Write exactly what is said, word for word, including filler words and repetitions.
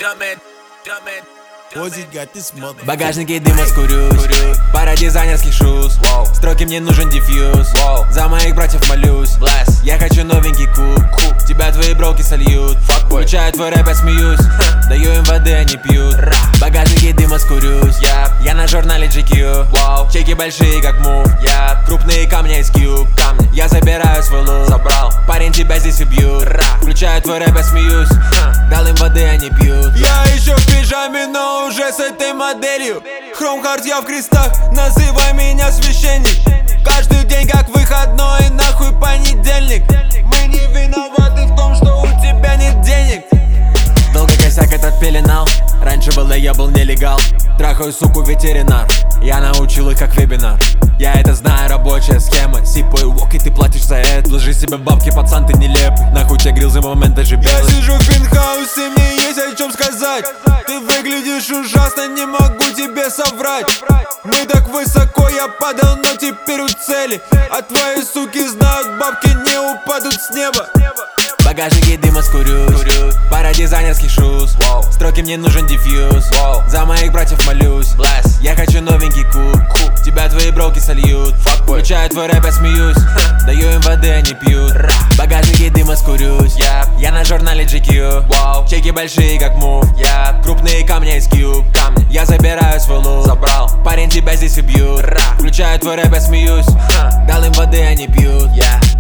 В багажнике дыма скурюсь, пара дизайнерских шуз, строки мне нужен диффьюз, за моих братьев молюсь. Я хочу новенький куб, тебя твои броуки сольют. Включаю твой рэп, я смеюсь, даю им воды, они пьют. В багажнике дыма скурюсь, я на журнале джи кью. Чеки большие как мув, крупные камни из кьюб. Я забираю свой лук, парень, тебя здесь убьют. Включаю твой рэп, я смеюсь, дал им воды, они пьют. Я еще в пижаме, но уже с этой моделью. Хром хард, я в крестах, называй меня священник. Каждый день как выходной, нахуй понедельник. Мы не виноваты в том, что у тебя нет денег. Долго косяк этот пеленал, раньше был я был нелегал. Трахаю суку ветеринар, я научил их как вебинар. Я это знаю, рабочая схема. Сипой вок, и ты платишь за это. Ложи себе бабки, пацан, ты нелепый. Нахуй тебе грил за момент даже белый. Я сижу в пентхаусе, мне есть о чем сказать. Ты выглядишь ужасно, не могу тебе соврать. Мы так высоко, я падал, но теперь у цели. А твои суки знают, бабки не упадут с неба. В багажнике дыма скурюсь, пара дизайнерских шуз, строки мне нужен диффьюз, за моих братьев молюсь. Я хочу новенький куб, тебя твои броуки сольют. Включаю твой рэп, я смеюсь, даю им воды, они пьют. В багажнике дыма скурюсь, я на журнале джи кью. Чеки большие как мув, крупные камни из кьюб. Я забираю свой лук, парень, тебя здесь убьют. Включаю твой рэп, я смеюсь, дал им воды, они пьют.